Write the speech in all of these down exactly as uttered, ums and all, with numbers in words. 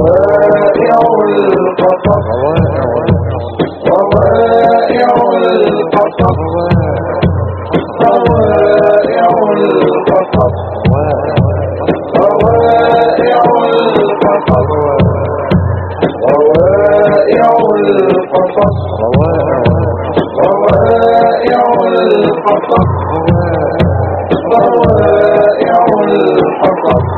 روائع القصص روائع القصص روائع القصص روائع القصص روائع القصص روائع القصص روائع القصص.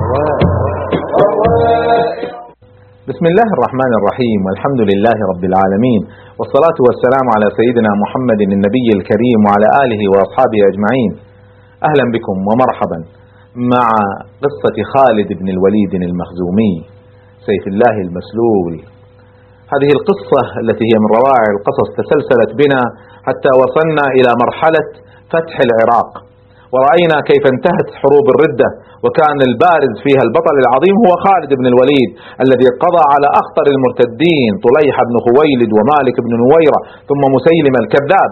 بسم الله الرحمن الرحيم، والحمد لله رب العالمين، والصلاة والسلام على سيدنا محمد النبي الكريم وعلى آله وأصحابه أجمعين. أهلا بكم ومرحبا مع قصة خالد بن الوليد المخزومي سيف الله المسلول. هذه القصة التي هي من روائع القصص تسلسلت بنا حتى وصلنا إلى مرحلة فتح العراق، ورأينا كيف انتهت حروب الردة، وكان البارز فيها البطل العظيم هو خالد بن الوليد الذي قضى على أخطر المرتدين طليحة بن خويلد ومالك بن نويرة ثم مسيلمة الكذاب.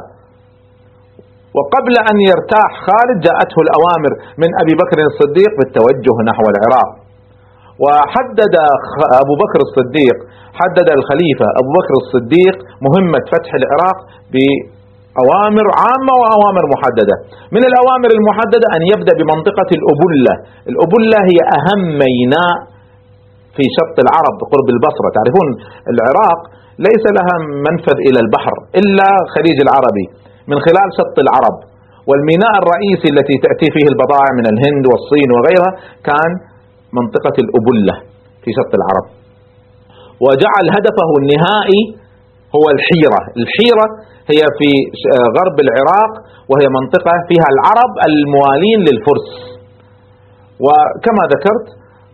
وقبل أن يرتاح خالد جاءته الأوامر من أبي بكر الصديق بالتوجه نحو العراق، وحدد أبو بكر الصديق حدد الخليفة أبو بكر الصديق مهمة فتح العراق بأوامر عامة وأوامر محددة. من الأوامر المحددة أن يبدأ بمنطقة الأبلة. الأبلة هي أهم ميناء في شط العرب قرب البصرة. تعرفون العراق ليس لها منفذ إلى البحر إلا خليج العربي من خلال شط العرب، والميناء الرئيسي التي تأتي فيه البضائع من الهند والصين وغيرها كان منطقة الأبلة في شط العرب، وجعل هدفه النهائي هو الحيرة. الحيرة هي في غرب العراق، وهي منطقة فيها العرب الموالين للفرس. وكما ذكرت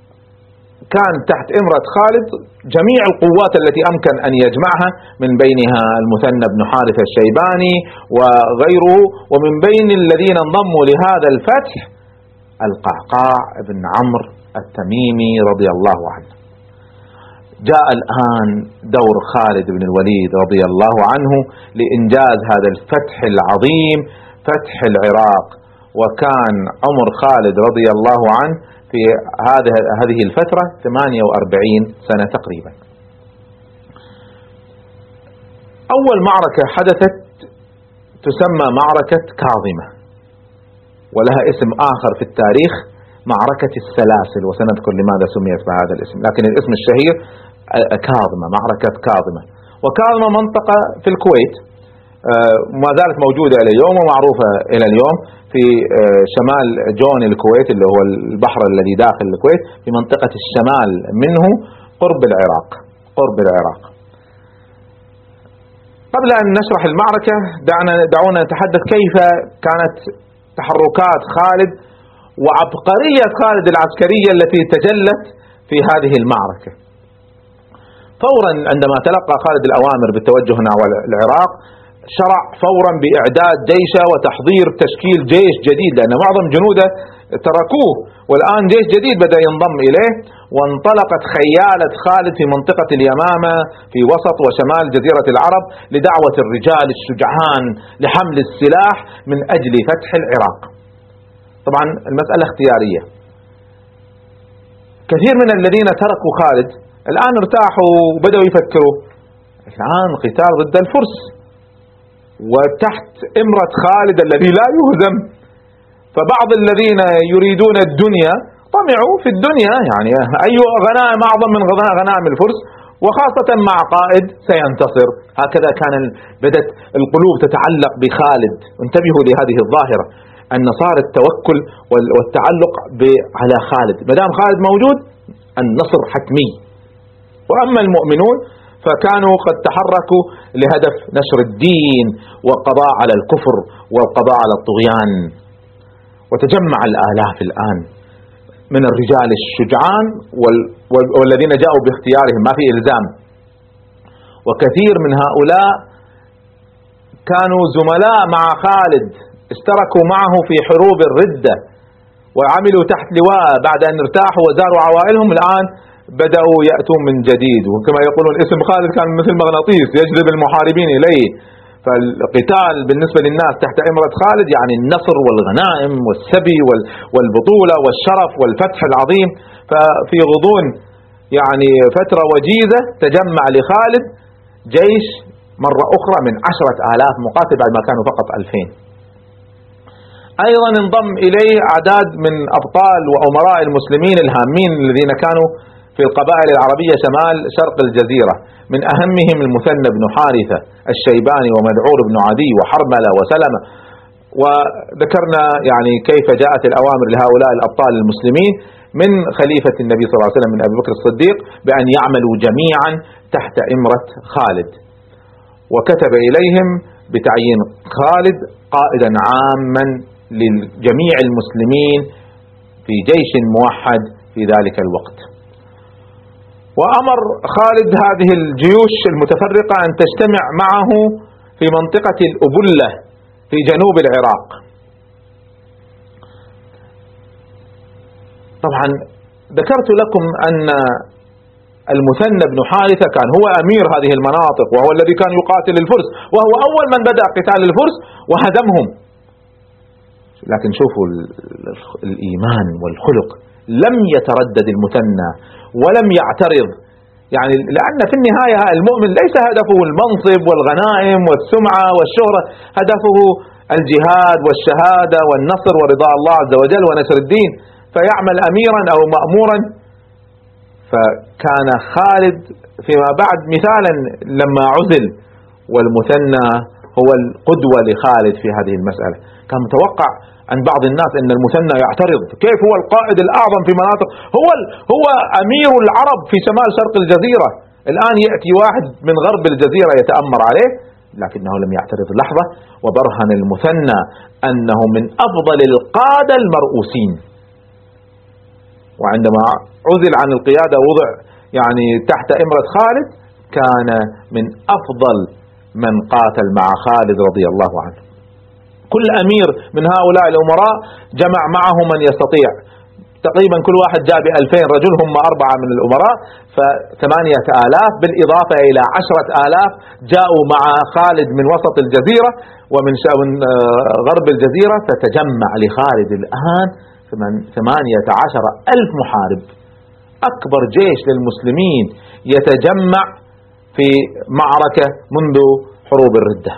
كان تحت إمرة خالد جميع القوات التي أمكن أن يجمعها، من بينها المثنى بن حارثة الشيباني وغيره، ومن بين الذين انضموا لهذا الفتح القعقاع بن عمرو التميمي رضي الله عنه. جاء الآن دور خالد بن الوليد رضي الله عنه لإنجاز هذا الفتح العظيم، فتح العراق. وكان عمر خالد رضي الله عنه في هذه هذه الفترة ثمانية وأربعين سنة تقريبا. أول معركة حدثت تسمى معركة كاظمة، ولها اسم آخر في التاريخ معركة السلاسل، وسنذكر لماذا سميت بهذا الاسم، لكن الاسم الشهير كاظمة، معركة كاظمة. وكاظمة منطقة في الكويت ما زالت موجودة إلى اليوم ومعروفة إلى اليوم في شمال جون الكويت اللي هو البحر الذي داخل الكويت، في منطقة الشمال منه قرب العراق قرب العراق. قبل أن نشرح المعركة دعنا دعونا نتحدث كيف كانت تحركات خالد وعبقرية خالد العسكرية التي تجلت في هذه المعركة. فورا عندما تلقى خالد الأوامر بالتوجه نحو العراق شرع فورا بإعداد جيشه وتحضير تشكيل جيش جديد، لأن معظم جنوده تركوه، والآن جيش جديد بدأ ينضم إليه. وانطلقت خيالة خالد في منطقة اليمامة في وسط وشمال جزيرة العرب لدعوة الرجال الشجعان لحمل السلاح من أجل فتح العراق. طبعا المسألة اختيارية. كثير من الذين تركوا خالد الآن ارتاحوا وبدأوا يفكروا الآن قتال ضد الفرس وتحت إمرة خالد الذي لا يهزم. فبعض الذين يريدون الدنيا طمعوا في الدنيا، يعني أي غنائم أعظم من غنائم الفرس، وخاصة مع قائد سينتصر. هكذا كان بدأت القلوب تتعلق بخالد. انتبهوا لهذه الظاهرة، أن صار التوكل والتعلق على خالد، ما دام خالد موجود النصر حتمي. وأما المؤمنون فكانوا قد تحركوا لهدف نشر الدين والقضاء على الكفر والقضاء على الطغيان. وتجمع الآلاف الآن من الرجال الشجعان والذين جاءوا باختيارهم، ما في إلزام. وكثير من هؤلاء كانوا زملاء مع خالد، اشتركوا معه في حروب الردة وعملوا تحت لواء. بعد أن ارتاحوا وزاروا عوائلهم الآن بدأوا يأتون من جديد. وكما يقولون اسم خالد كان مثل مغناطيس يجذب المحاربين إليه. فالقتال بالنسبة للناس تحت إمرة خالد يعني النصر والغنائم والسبي والبطولة والشرف والفتح العظيم. ففي غضون يعني فترة وجيزة تجمع لخالد جيش مرة أخرى من عشرة آلاف مقاتل بعد ما كانوا فقط ألفين. أيضا انضم إليه أعداد من أبطال وأمراء المسلمين الهامين الذين كانوا في القبائل العربية شمال شرق الجزيرة، من أهمهم المثنى بن حارثة الشيباني ومذعور بن عدي وحرملة وسلمة. وذكرنا يعني كيف جاءت الأوامر لهؤلاء الأبطال المسلمين من خليفة النبي صلى الله عليه وسلم من أبي بكر الصديق بأن يعملوا جميعا تحت إمرة خالد، وكتب إليهم بتعيين خالد قائدا عاما لجميع المسلمين في جيش موحد في ذلك الوقت. وأمر خالد هذه الجيوش المتفرقة أن تجتمع معه في منطقة الأبلة في جنوب العراق. طبعا ذكرت لكم أن المثنى بن حارثة كان هو أمير هذه المناطق، وهو الذي كان يقاتل الفرس، وهو أول من بدأ قتال الفرس وهدمهم. لكن شوفوا الإيمان والخلق، لم يتردد المثنى ولم يعترض، يعني لأن في النهاية المؤمن ليس هدفه المنصب والغنائم والسمعة والشهرة، هدفه الجهاد والشهادة والنصر ورضا الله عز وجل ونشر الدين، فيعمل أميرا أو مأمورا. فكان خالد فيما بعد مثالا لما عزل، والمثنى هو القدوة لخالد في هذه المسألة. كان متوقع عند بعض الناس أن المثنى يعترض، كيف هو القائد الأعظم في مناطق، هو هو أمير العرب في شمال شرق الجزيرة، الآن يأتي واحد من غرب الجزيرة يتأمر عليه؟ لكنه لم يعترض لحظة، وبرهن المثنى أنه من أفضل القادة المرؤوسين. وعندما عزل عن القيادة وضع يعني تحت إمرة خالد، كان من أفضل من قاتل مع خالد رضي الله عنه. كل أمير من هؤلاء الأمراء جمع معه من يستطيع، تقريبا كل واحد جاء بألفين رجل، هم أربعة من الأمراء، فثمانية آلاف بالإضافة إلى عشرة آلاف جاءوا مع خالد من وسط الجزيرة ومن غرب الجزيرة. فتجمع لخالد الآن ثمانية عشر ألف محارب، أكبر جيش للمسلمين يتجمع في معركة منذ حروب الردة.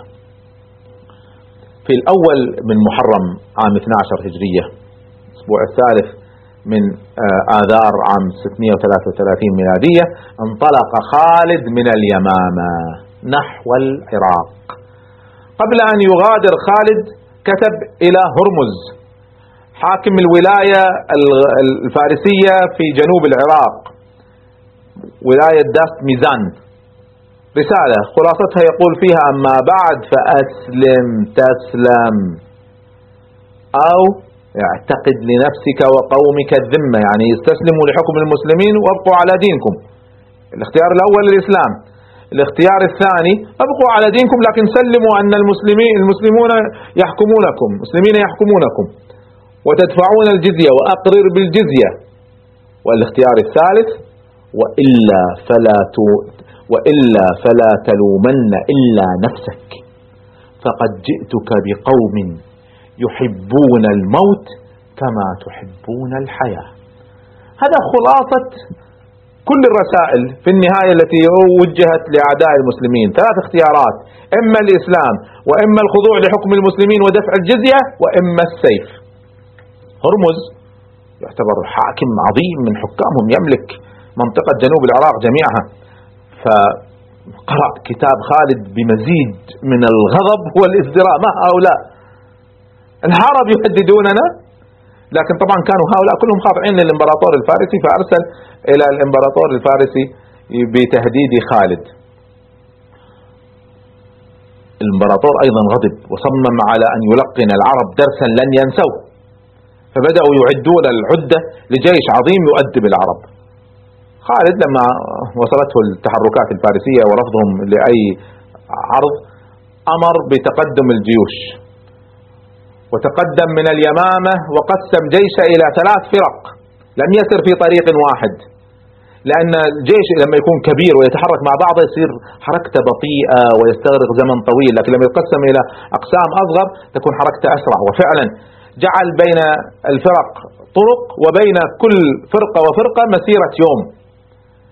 في الأول من محرم عام اثني عشر هجرية، الأسبوع الثالث من آذار عام ستمائة وثلاثة وثلاثين ميلادية، انطلق خالد من اليمامة نحو العراق. قبل أن يغادر خالد كتب إلى هرمز حاكم الولاية الفارسية في جنوب العراق، ولاية داست ميزان، رسالة خلاصتها يقول فيها: أما بعد فأسلم تسلم، أو اعتقد لنفسك وقومك الذمة، يعني استسلموا لحكم المسلمين وابقوا على دينكم. الاختيار الأول الإسلام، الاختيار الثاني ابقوا على دينكم لكن سلموا أن المسلمين المسلمون يحكمونكم، مسلمين يحكمونكم وتدفعون الجزية وأقرر بالجزية. والاختيار الثالث: وإلا فلا وإلا فلا تلومن إلا نفسك، فقد جئتك بقوم يحبون الموت كما تحبون الحياة. هذا خلاصة كل الرسائل في النهاية التي وجهت لأعداء المسلمين. ثلاث اختيارات: إما الإسلام، وإما الخضوع لحكم المسلمين ودفع الجزية، وإما السيف. هرمز يعتبر حاكم عظيم من حكامهم، يملك منطقة جنوب العراق جميعها، فقرأ كتاب خالد بمزيد من الغضب والازدراء. ما هؤلاء العرب يهددوننا؟ لكن طبعا كانوا هؤلاء كلهم خاضعين للإمبراطور الفارسي، فأرسل إلى الإمبراطور الفارسي بتهديد خالد. الإمبراطور أيضا غضب وصمم على أن يلقن العرب درسا لن ينسوه، فبدأوا يعدون العدة لجيش عظيم يؤدب العرب. خالد لما وصلته التحركات الفارسية ورفضهم لأي عرض، أمر بتقدم الجيوش، وتقدم من اليمامة وقسم جيشه إلى ثلاث فرق، لم يسر في طريق واحد، لأن الجيش لما يكون كبير ويتحرك مع بعضه يصير حركته بطيئة ويستغرق زمن طويل، لكن لما يتقسم إلى أقسام أصغر تكون حركته أسرع. وفعلا جعل بين الفرق طرق، وبين كل فرقة وفرقة مسيرة يوم،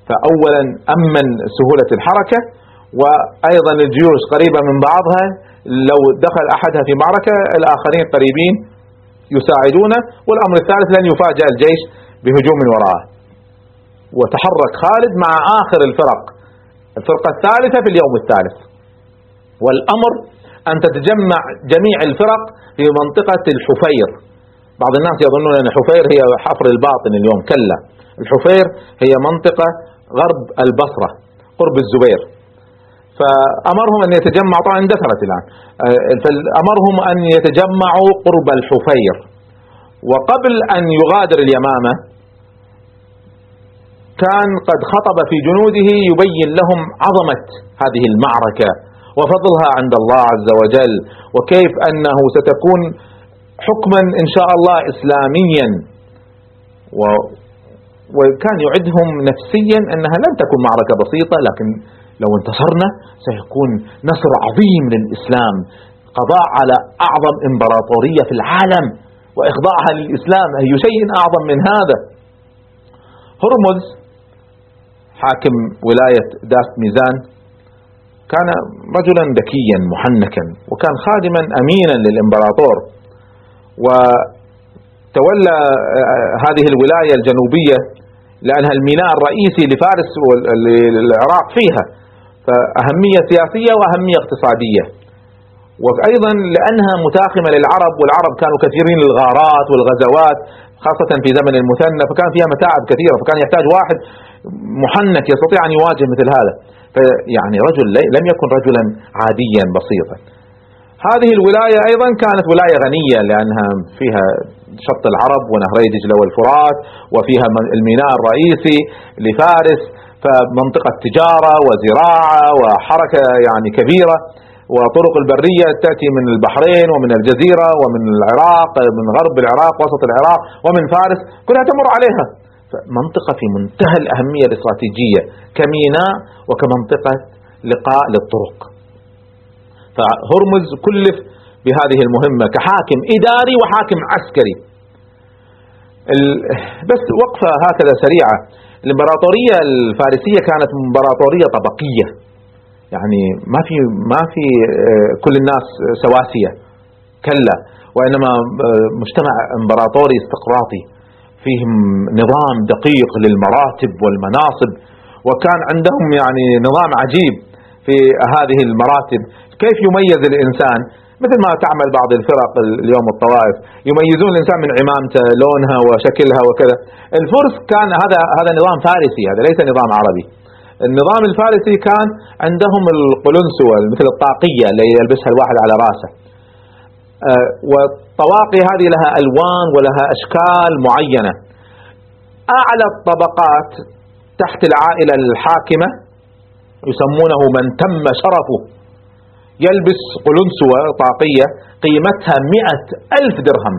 فأولا أمن سهولة الحركة، وأيضا الجيوش قريبة من بعضها، لو دخل أحدها في معركة الآخرين قريبين يساعدونه. والأمر الثالث لن يفاجأ الجيش بهجوم من وراءه. وتحرك خالد مع آخر الفرق، الفرقة الثالثة في اليوم الثالث، والأمر أن تتجمع جميع الفرق في منطقة الحفير. بعض الناس يظنون أن الحفير هي حفر الباطن اليوم، كلا، الحفير هي منطقة غرب البصرة قرب الزبير. فأمرهم أن يتجمعوا، طبعا اندثرت الآن، فأمرهم أن يتجمعوا قرب الحفير. وقبل أن يغادر اليمامة كان قد خطب في جنوده يبين لهم عظمة هذه المعركة وفضلها عند الله عز وجل، وكيف أنه ستكون حكما إن شاء الله إسلاميا. و وكان يعدهم نفسيا أنها لن تكون معركة بسيطة، لكن لو انتصرنا سيكون نصر عظيم للإسلام، قضاء على أعظم إمبراطورية في العالم وإخضاعها للإسلام، أي شيء أعظم من هذا. هرمز حاكم ولاية داست ميزان كان رجلا ذكيا محنكا، وكان خادما أمينا للإمبراطور، وتولى هذه الولاية الجنوبية لأنها الميناء الرئيسي لفارس والعراق فيها، فأهمية سياسية وأهمية اقتصادية، وأيضا لأنها متاخمة للعرب، والعرب كانوا كثيرين للغارات والغزوات خاصة في زمن المثنى، فكان فيها متاعب كثيرة، فكان يحتاج واحد محنك يستطيع أن يواجه مثل هذا. فيعني رجل لم يكن رجلا عاديا بسيطا. هذه الولاية أيضا كانت ولاية غنية لأنها فيها شط العرب ونهري دجلة والفرات، وفيها الميناء الرئيسي لفارس، فمنطقة تجارة وزراعة وحركة يعني كبيرة، وطرق البرية تأتي من البحرين ومن الجزيرة ومن العراق، من غرب العراق وسط العراق ومن فارس، كلها تمر عليها. منطقة في منتهى الأهمية الاستراتيجية كميناء وكمنطقة لقاء للطرق. فهرمز كلف بهذه المهمة كحاكم إداري وحاكم عسكري. بس وقفة هكذا سريعة، الإمبراطورية الفارسية كانت إمبراطورية طبقية، يعني ما في ما في كل الناس سواسية، كلا، وإنما مجتمع إمبراطوري استقراطي فيهم نظام دقيق للمراتب والمناصب، وكان عندهم يعني نظام عجيب في هذه المراتب. كيف يميز الإنسان؟ مثل ما تعمل بعض الفرق اليوم الطوائف، يميزون الإنسان من عمامته، لونها وشكلها وكذا. الفرس كان هذا هذا نظام فارسي، هذا ليس نظام عربي. النظام الفارسي كان عندهم القلنسوة مثل الطاقية اللي يلبسها الواحد على راسه، والطواقي هذه لها ألوان ولها أشكال معينة. أعلى الطبقات تحت العائلة الحاكمة يسمونه من تم شرفه، يلبس قلنسوة طاقية قيمتها مئة ألف درهم.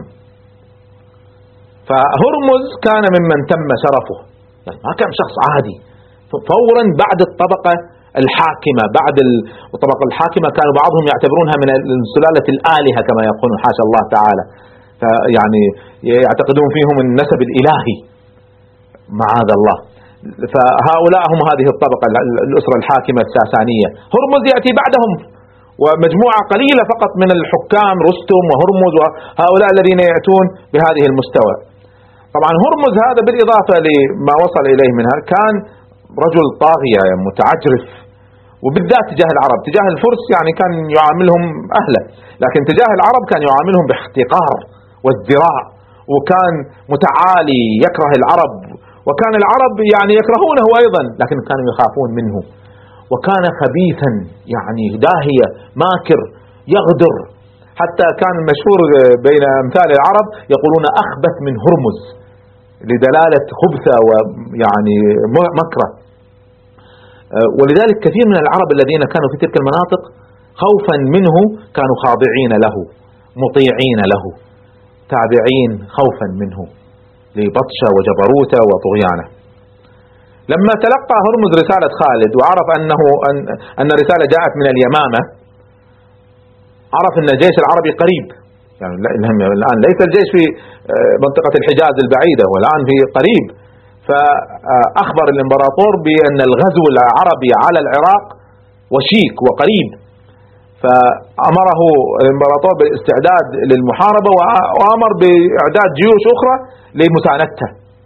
فهرمز كان ممن تم شرفه، يعني ما كان شخص عادي. فورا بعد الطبقة الحاكمة، بعد الطبقة الحاكمة كانوا بعضهم يعتبرونها من سلالة الآلهة كما يقولون، حاشا الله تعالى، يعني يعتقدون فيهم النسب الإلهي معاذ الله. فهؤلاء هم هذه الطبقة، الأسرة الحاكمة الساسانية. هرمز يأتي بعدهم ومجموعة قليلة فقط من الحكام، رستم وهرمز وهؤلاء الذين يأتون بهذه المستوى. طبعا هرمز هذا بالإضافة لما وصل إليه منها كان رجل طاغية متعجرف، وبالذات تجاه العرب. تجاه الفرس يعني كان يعاملهم أهله، لكن تجاه العرب كان يعاملهم باحتقار وازدراء، وكان متعالي يكره العرب، وكان العرب يعني يكرهونه أيضا لكن كانوا يخافون منه. وكان خبيثا يعني داهية ماكر يغدر، حتى كان مشهور بين أمثال العرب يقولون أخبث من هرمز لدلالة خبثة ويعني مكره. ولذلك كثير من العرب الذين كانوا في تلك المناطق خوفا منه كانوا خاضعين له، مطيعين له، تابعين خوفا منه لبطشه وجبروته وطغيانه. لما تلقى هرمز رسالة خالد وعرف أنه أن, أن الرسالة جاءت من اليمامة، عرف أن الجيش العربي قريب، يعني الآن ليس الجيش في منطقة الحجاز البعيدة، والآن في قريب. ف فأخبر الإمبراطور بأن الغزو العربي على العراق وشيك وقريب، فأمره الإمبراطور بالاستعداد للمحاربة وأمر بإعداد جيوش أخرى لمساندته.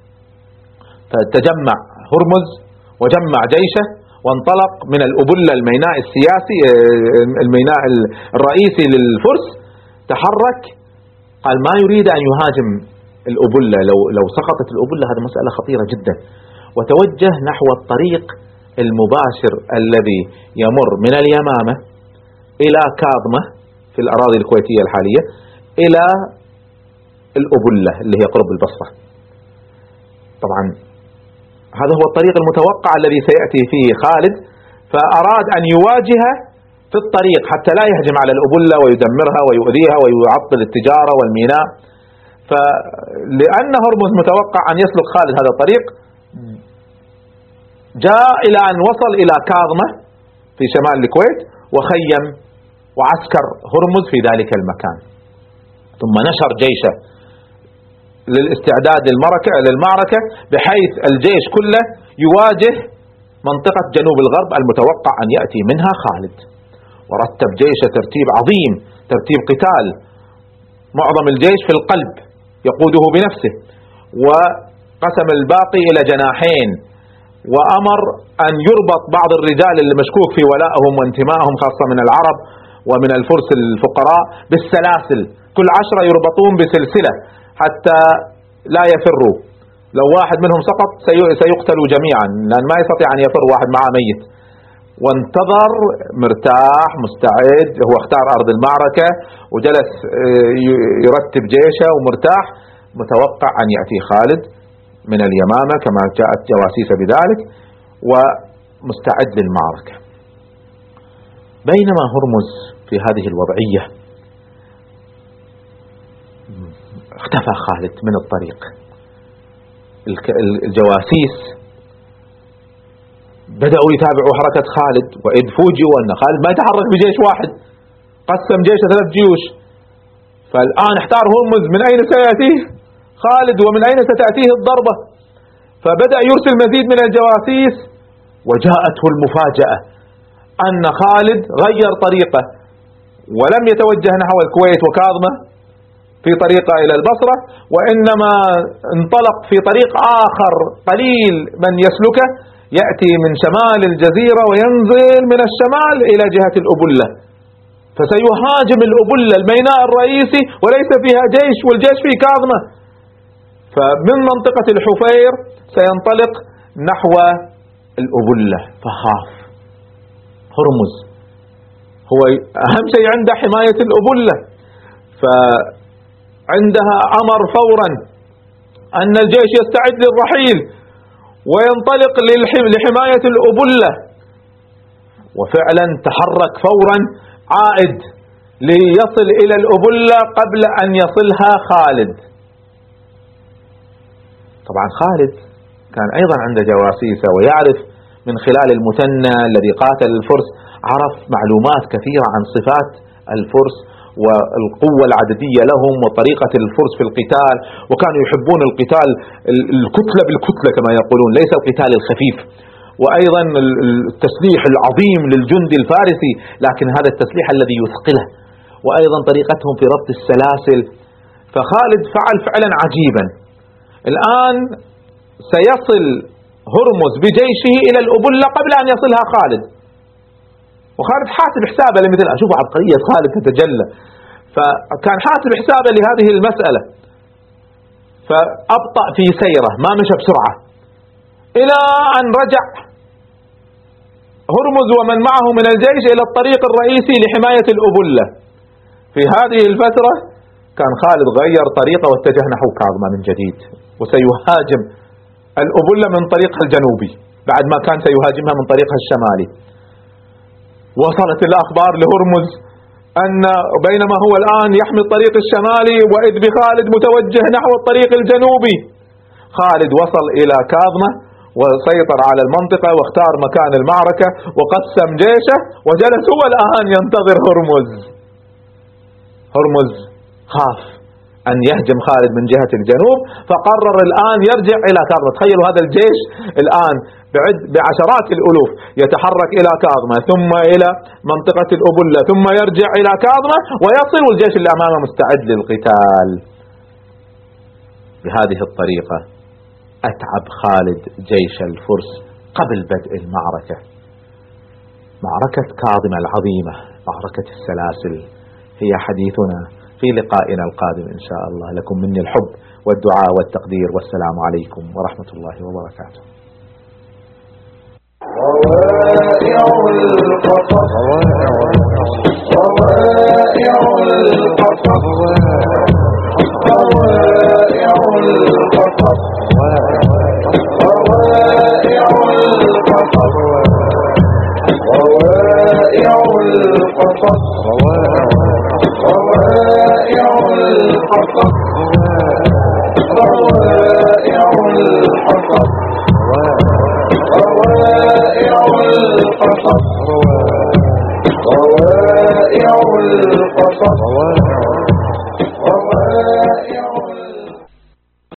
فتجمع هرمز وجمع جيشه وانطلق من الأبلة الميناء السياسي الميناء الرئيسي للفرس، تحرك. قال ما يريد أن يهاجم الأبلة، لو لو سقطت الأبلة هذه مسألة خطيرة جدا، وتوجه نحو الطريق المباشر الذي يمر من اليمامة إلى كاظمة في الأراضي الكويتية الحالية إلى الأبلة اللي هي قرب البصرة. طبعا هذا هو الطريق المتوقع الذي سيأتي فيه خالد، فأراد أن يواجه في الطريق حتى لا يهجم على الأبلة ويدمرها ويؤذيها ويعطل التجارة والميناء. فلأن هرمز متوقع أن يسلك خالد هذا الطريق، جاء إلى أن وصل إلى كاظمة في شمال الكويت وخيم وعسكر هرمز في ذلك المكان، ثم نشر جيشه للاستعداد للمعركة بحيث الجيش كله يواجه منطقة جنوب الغرب المتوقع أن يأتي منها خالد. ورتب جيشه ترتيب عظيم، ترتيب قتال، معظم الجيش في القلب يقوده بنفسه، وقسم الباقي إلى جناحين، وأمر أن يربط بعض الرجال اللي مشكوك في ولائهم وانتمائهم خاصة من العرب ومن الفرس الفقراء بالسلاسل، كل عشرة يربطون بسلسلة حتى لا يفروا، لو واحد منهم سقط سيقتلوا جميعا لأن ما يستطيع أن يفر واحد معه ميت. وانتظر مرتاح مستعد، هو اختار أرض المعركة وجلس يرتب جيشه ومرتاح متوقع أن يأتي خالد من اليمامة كما جاءت جواسيس بذلك ومستعد للمعركة. بينما هرمز في هذه الوضعية اختفى خالد من الطريق. الجواسيس بدأوا يتابعوا حركة خالد، وإذ فوجئوا أن خالد ما يتحرك بجيش واحد، قسم جيشه ثلاث جيوش. فالآن احتار هرمز من أين سيأتيه خالد ومن أين ستأتيه الضربة، فبدأ يرسل مزيد من الجواسيس، وجاءته المفاجأة أن خالد غير طريقه ولم يتوجه نحو الكويت وكاظمة في طريقه إلى البصرة، وإنما انطلق في طريق آخر قليل من يسلكه، يأتي من شمال الجزيرة وينزل من الشمال إلى جهة الأبلة، فسيهاجم الأبلة الميناء الرئيسي وليس فيها جيش والجيش في كاظمة. فمن منطقة الحفير سينطلق نحو الأبلة، فخاف هرمز، هو أهم شيء عنده حماية الأبلة، فعندها أمر فورا أن الجيش يستعد للرحيل وينطلق لحماية الأبلة. وفعلا تحرك فورا عائد ليصل إلى الأبلة قبل أن يصلها خالد. طبعا خالد كان أيضا عنده جواسيسة ويعرف من خلال المثنى الذي قاتل الفرس، عرف معلومات كثيرة عن صفات الفرس والقوة العددية لهم وطريقة الفرس في القتال، وكانوا يحبون القتال الكتلة بالكتلة كما يقولون، ليس القتال الخفيف، وأيضا التسليح العظيم للجندي الفارسي لكن هذا التسليح الذي يثقله، وأيضا طريقتهم في ربط السلاسل. فخالد فعل فعلا عجيبا. الآن سيصل هرمز بجيشه إلى الأبلة قبل أن يصلها خالد، وخالد حاسب حسابه لمثل أشوف عبقرية خالد تتجلى، فكان حاسب حسابه لهذه المسألة، فأبطأ في سيره، ما مشى بسرعة، إلى أن رجع هرمز ومن معه من الجيش إلى الطريق الرئيسي لحماية الأبلة. في هذه الفترة كان خالد غير طريقه واتجه نحو كاظمة من جديد، وسيهاجم الأبلة من طريقها الجنوبي بعد ما كان سيهاجمها من طريقها الشمالي. وصلت الأخبار لهرمز أن بينما هو الآن يحمي الطريق الشمالي وإذ بخالد متوجه نحو الطريق الجنوبي. خالد وصل إلى كاظمة وسيطر على المنطقة واختار مكان المعركة وقسم جيشه، وجلس هو الآن ينتظر هرمز. هرمز خاف أن يهجم خالد من جهة الجنوب، فقرر الآن يرجع إلى كاظمة. تخيلوا هذا الجيش الآن بعشرات الألوف يتحرك إلى كاظمة ثم إلى منطقة الأبلة ثم يرجع إلى كاظمة ويصل، والجيش اللي أمامه مستعد للقتال. بهذه الطريقة أتعب خالد جيش الفرس قبل بدء المعركة. معركة كاظمة العظيمة، معركة السلاسل، هي حديثنا في لقائنا القادم إن شاء الله. لكم مني الحب والدعاء والتقدير، والسلام عليكم ورحمة الله وبركاته. روائع القصص، روائع القصص، روائع القصص، روائع القصص، روائع القصص، روائع القصص، روائع القصص، روائع القصص، روائع القصص.